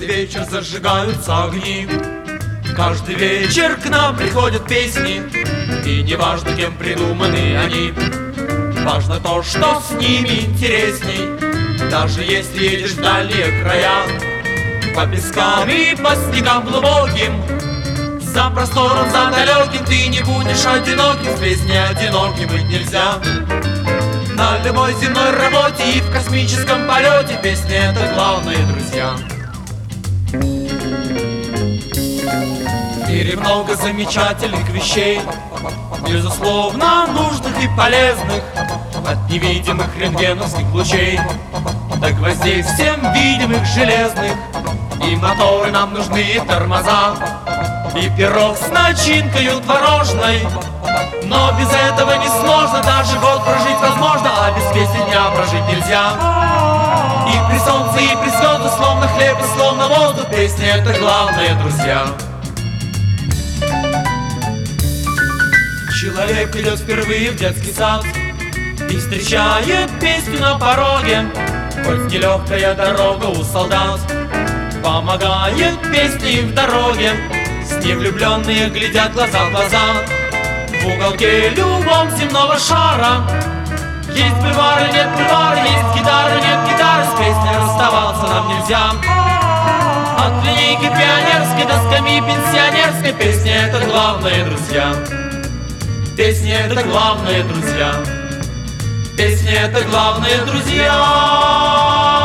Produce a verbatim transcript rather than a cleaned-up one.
каждый вечер зажигаются огни. Каждый вечер к нам приходят песни, и не важно, кем придуманы они. Важно то, что с ними интересней, даже если едешь в дальние края. По пескам и по снегам глубоким, за простором, за далеким, ты не будешь одиноким. В песне одиноким быть нельзя. На любой земной работе и в космическом полете песни — это главные друзья. В мире много замечательных вещей, безусловно нужных и полезных, от невидимых рентгеновских лучей до гвоздей всем видимых железных. И моторы нам нужны, и тормоза, и пирог с начинкою творожной. Но без этого не сложно, даже год прожить возможно, а без песни дня прожить нельзя. И при солнце, и при звездах, словно хлеб и словно воздух, песни — это главные друзья. Человек идет впервые в детский сад и встречает песню на пороге. Хоть нелегкая дорога у солдат, помогает песни в дороге. С ней влюбленные глядят глаза в глаза. В уголке любом земного шара есть бульвары, нет бульвара, есть гитары, нет гитары. С песней расставаться нам нельзя. От линейки пионерской до скамьи пенсионерской, песни — это главные друзья. Песни — это главные друзья. Песни — это главные друзья.